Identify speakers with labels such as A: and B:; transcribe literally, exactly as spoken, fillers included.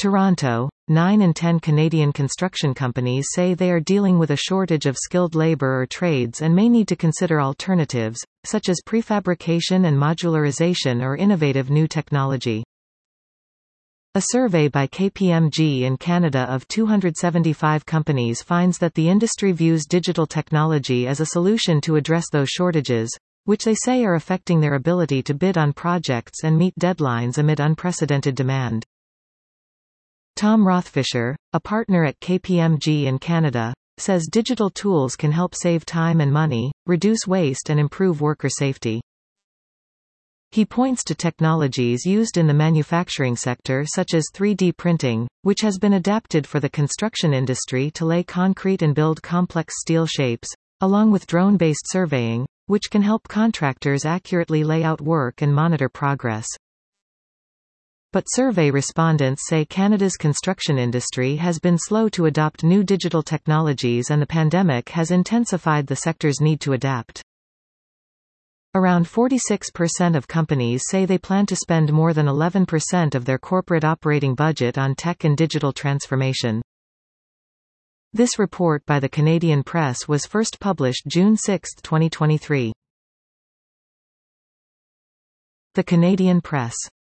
A: Toronto, nine in ten Canadian construction companies say they are dealing with a shortage of skilled labor or trades and may need to consider alternatives, such as prefabrication and modularization or innovative new technology. A survey by K P M G in Canada of two hundred seventy-five companies finds that the industry views digital technology as a solution to address those shortages, which they say are affecting their ability to bid on projects and meet deadlines amid unprecedented demand. Tom Rothfisher, a partner at K P M G in Canada, says digital tools can help save time and money, reduce waste and improve worker safety. He points to technologies used in the manufacturing sector such as three D printing, which has been adapted for the construction industry to lay concrete and build complex steel shapes, along with drone-based surveying, which can help contractors accurately lay out work and monitor progress. But survey respondents say Canada's construction industry has been slow to adopt new digital technologies and the pandemic has intensified the sector's need to adapt. Around forty-six percent of companies say they plan to spend more than eleven percent of their corporate operating budget on tech and digital transformation. This report by the Canadian Press was first published June sixth, twenty twenty-three. The Canadian Press.